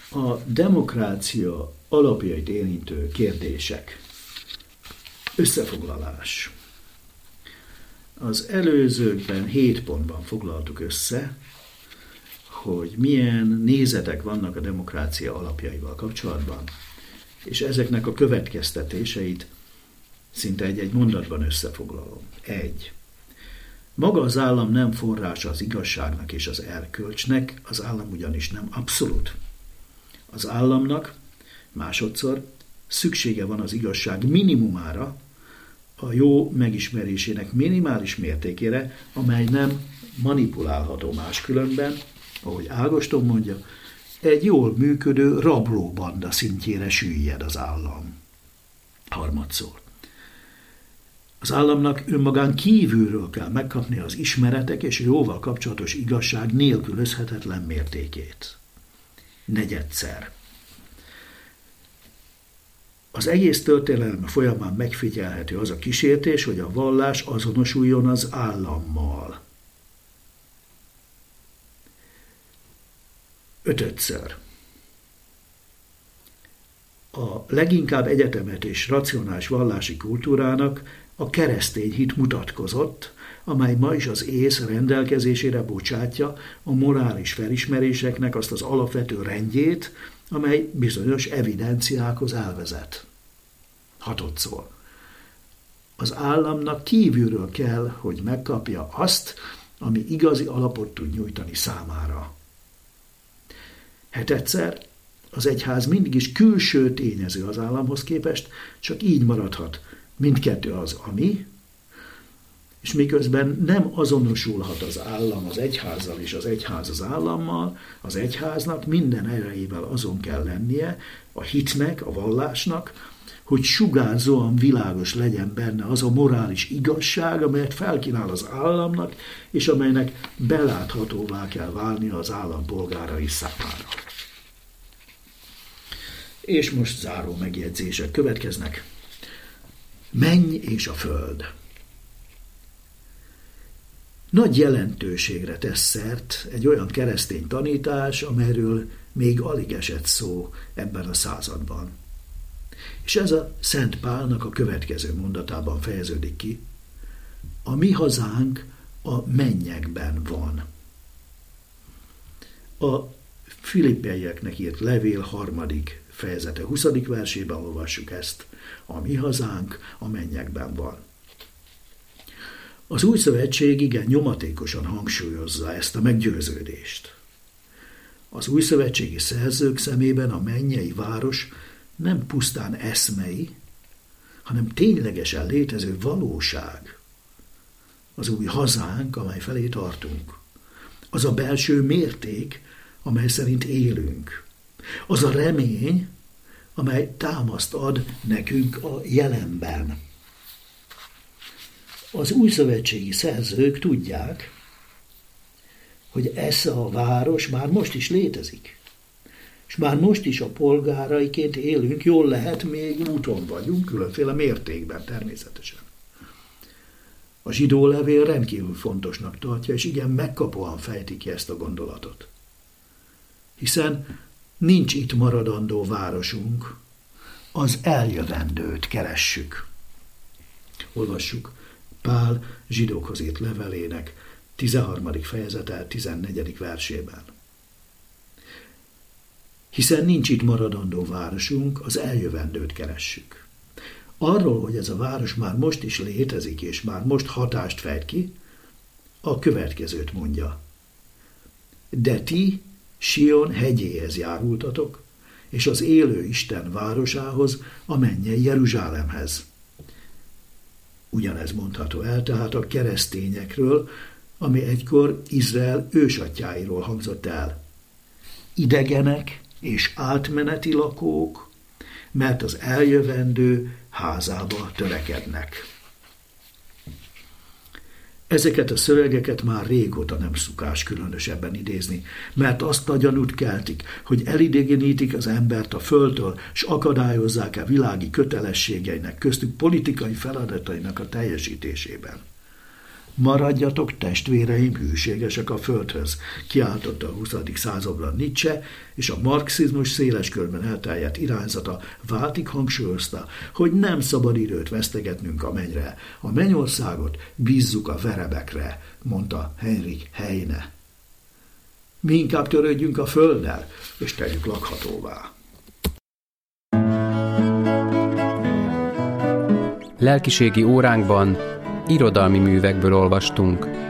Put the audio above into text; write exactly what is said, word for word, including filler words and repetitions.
A demokrácia alapjait érintő kérdések. Összefoglalás. Az előzőkben hét pontban foglaltuk össze, hogy milyen nézetek vannak a demokrácia alapjaival kapcsolatban, és ezeknek a következtetéseit szinte egy-egy mondatban összefoglalom. Egy. Maga az állam nem forrása az igazságnak és az erkölcsnek, az állam ugyanis nem abszolút. Az államnak másodszor szüksége van az igazság minimumára, a jó megismerésének minimális mértékére, amely nem manipulálható máskülönben, ahogy Ágoston mondja, egy jól működő rablóbanda szintjére süllyed az állam. Harmadszor. Az államnak önmagán kívülről kell megkapni az ismeretek és jóval kapcsolatos igazság nélkülözhetetlen mértékét. Negyedszer. Az egész történelem folyamán megfigyelhető az a kísértés, hogy a vallás azonosuljon az állammal. Ötödször. A leginkább egyetemet és racionális vallási kultúrának a keresztény hit mutatkozott, amely ma is az ész rendelkezésére bocsátja a morális felismeréseknek azt az alapvető rendjét, amely bizonyos evidenciákhoz elvezet. Hatodszor. Az államnak kívülről kell, hogy megkapja azt, ami igazi alapot tud nyújtani számára. Hetedszer. Az egyház mindig is külső tényező az államhoz képest, csak így maradhat. Mindkettő az ami, és miközben nem azonosulhat az állam az egyházzal és az egyház az állammal, az egyháznak minden erejével azon kell lennie, a hitnek, a vallásnak, hogy sugárzóan világos legyen benne az a morális igazság, amelyet felkínál az államnak, és amelynek beláthatóvá kell válnia az állampolgárai számára. És most záró megjegyzések következnek. Menny és a föld. Nagy jelentőségre tesz szert egy olyan keresztény tanítás, amelyről még alig esett szó ebben a században. És ez a Szent Pálnak a következő mondatában fejeződik ki. A mi hazánk a mennyekben van. A Filippeieknek írt levél harmadik fejezete huszadik versében olvassuk ezt. A mi hazánk a mennyekben van. Az Új Szövetség igen nyomatékosan hangsúlyozza ezt a meggyőződést. Az új szövetségi szerzők szemében a mennyei város nem pusztán eszmei, hanem ténylegesen létező valóság. Az új hazánk, amely felé tartunk. Az a belső mérték, amely szerint élünk. Az a remény, amely támaszt ad nekünk a jelenben. Az új szövetségi szerzők tudják, hogy ez a város már most is létezik. És már most is a polgáraiként élünk, jól lehet, még úton vagyunk, különféle mértékben természetesen. A zsidó levél rendkívül fontosnak tartja, és igen megkapóan fejti ki ezt a gondolatot. Hiszen nincs itt maradandó városunk, az eljövendőt keressük. Olvassuk Pál zsidókhoz írt levelének tizenharmadik fejezete tizennegyedik versében. Hiszen nincs itt maradandó városunk, az eljövendőt keressük. Arról, hogy ez a város már most is létezik, és már most hatást fejt ki, a következőt mondja. De ti Sion hegyéhez járultatok, és az élő Isten városához, a mennyei Jeruzsálemhez. Ugyanez mondható el tehát a keresztényekről, ami egykor Izrael ősatyáiról hangzott el. Idegenek és átmeneti lakók, mert az eljövendő házába törekednek. Ezeket a szövegeket már régóta nem szokás különösebben idézni, mert azt a gyanút keltik, hogy elidegenítik az embert a földtől, s akadályozzák-e világi kötelességeinek, köztük politikai feladatainak a teljesítésében. Maradjatok, testvéreim, hűségesek a földhöz, kiáltotta a huszadik században Nietzsche, és a marxizmus széles körben elterjedt irányzata váltig hangsúlyozta, hogy nem szabad időt vesztegetnünk a mennyre. A mennyországot bízzuk a verebekre, mondta Heinrich Heine. Mi inkább törődjünk a földdel, és tegyük lakhatóvá. Lelkiségi óránkban irodalmi művekből olvastunk.